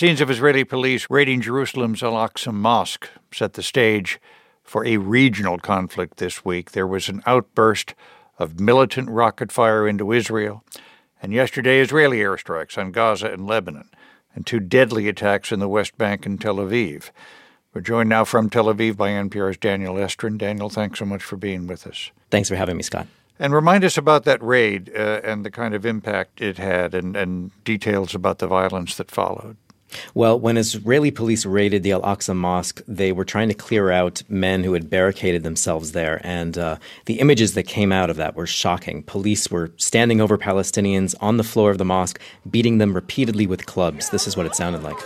Scenes of Israeli police raiding Jerusalem's Al-Aqsa Mosque set the stage for a regional conflict this week. There was an outburst of militant rocket fire into Israel, and yesterday Israeli airstrikes on Gaza and Lebanon, and 2 deadly attacks in the West Bank and Tel Aviv. We're joined now from Tel Aviv by NPR's Daniel Estrin. Daniel, thanks so much for being with us. Thanks for having me, Scott. And remind us about that raid and the kind of impact it had and details about the violence that followed. Well, when Israeli police raided the Al-Aqsa Mosque, they were trying to clear out men who had barricaded themselves there. And the images that came out of that were shocking. Police were standing over Palestinians on the floor of the mosque, beating them repeatedly with clubs. This is what it sounded like.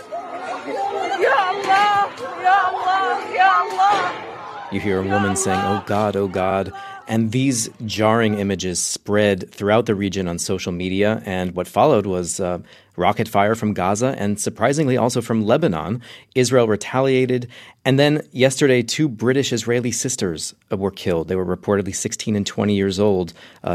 You hear a woman saying, "Oh God, oh God." And these jarring images spread throughout the region on social media. And what followed was rocket fire from Gaza and surprisingly also from Lebanon. Israel retaliated. And then yesterday, 2 British Israeli sisters were killed. They were reportedly 16 and 20 years old.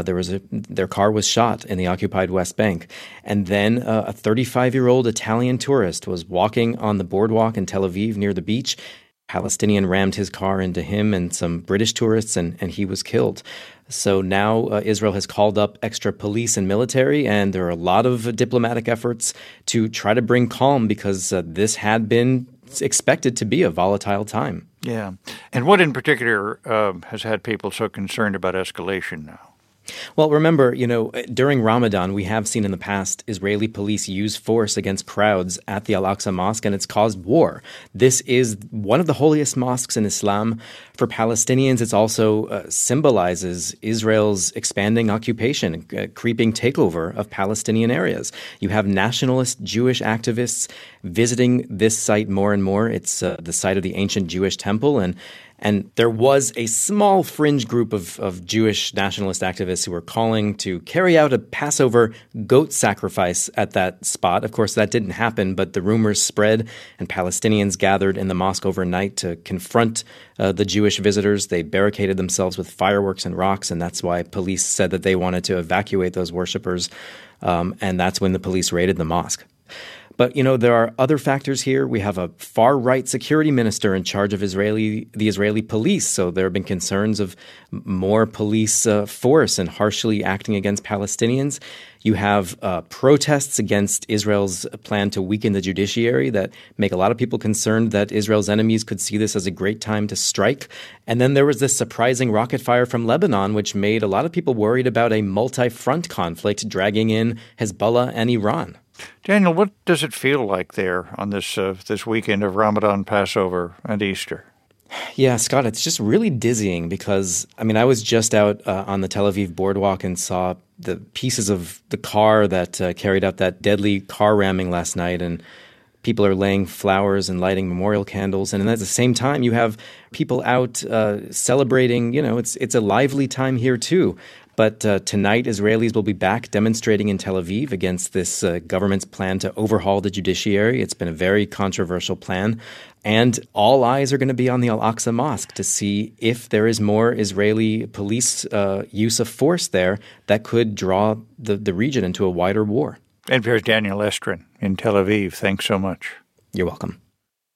Their car was shot in the occupied West Bank. And then a 35-year-old Italian tourist was walking on the boardwalk in Tel Aviv near the beach. Palestinian rammed his car into him and some British tourists, and he was killed. So now Israel has called up extra police and military, and there are a lot of diplomatic efforts to try to bring calm because this had been expected to be a volatile time. Yeah. And what in particular has had people so concerned about escalation now? Well, remember, during Ramadan, we have seen in the past Israeli police use force against crowds at the Al-Aqsa Mosque, and it's caused war. This is one of the holiest mosques in Islam. For Palestinians, it also symbolizes Israel's expanding occupation, creeping takeover of Palestinian areas. You have nationalist Jewish activists visiting this site more and more. It's the site of the ancient Jewish temple, and there was a small fringe group of Jewish nationalist activists who were calling to carry out a Passover goat sacrifice at that spot. Of course, that didn't happen, but the rumors spread, and Palestinians gathered in the mosque overnight to confront the Jewish visitors. They barricaded themselves with fireworks and rocks, and that's why police said that they wanted to evacuate those worshipers, and that's when the police raided the mosque. But, there are other factors here. We have a far-right security minister in charge of the Israeli police. So there have been concerns of more police force and harshly acting against Palestinians. You have protests against Israel's plan to weaken the judiciary that make a lot of people concerned that Israel's enemies could see this as a great time to strike. And then there was this surprising rocket fire from Lebanon, which made a lot of people worried about a multi-front conflict dragging in Hezbollah and Iran. Daniel, what does it feel like there on this weekend of Ramadan, Passover, and Easter? Yeah, Scott, it's just really dizzying because, I was just out on the Tel Aviv boardwalk and saw the pieces of the car that carried out that deadly car ramming last night, and people are laying flowers and lighting memorial candles. And at the same time, you have people out celebrating. It's a lively time here, too. But tonight, Israelis will be back demonstrating in Tel Aviv against this government's plan to overhaul the judiciary. It's been a very controversial plan. And all eyes are going to be on the Al-Aqsa Mosque to see if there is more Israeli police use of force there that could draw the region into a wider war. NPR's Daniel Estrin in Tel Aviv. Thanks so much. You're welcome.